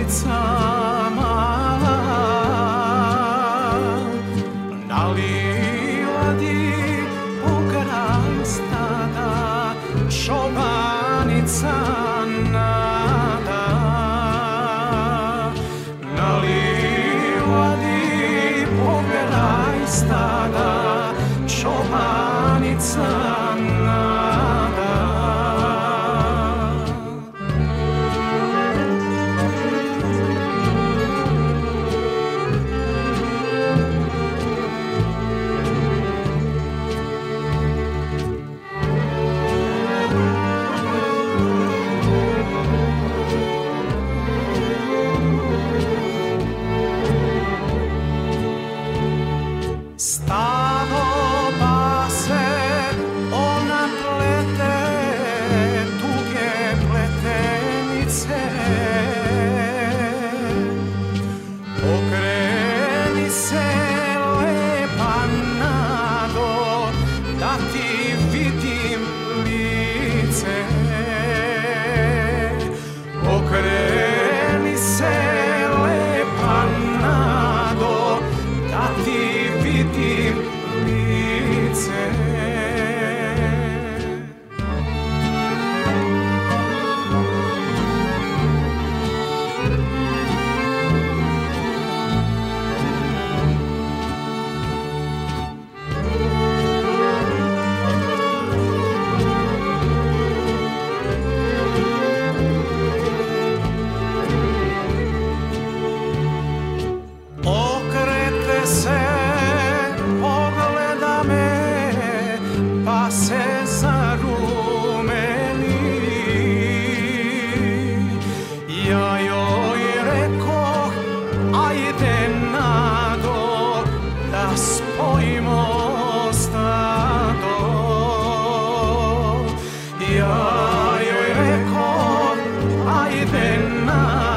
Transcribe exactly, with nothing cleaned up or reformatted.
na livadi pokraj stada čobanica nada. Na livadi pokraj stada čobanica nada. Stado pase, ona plete tuge pletenice. Okreni se lepa nado, da ti vidim lice. Okreni se lepa nado, da ti vidim lice. Okrete se, pogleda me, pa se zarumeni. Ja joj rekoh, ajde nado, da spojimo stado. Ja joj rekoh, ajde nado,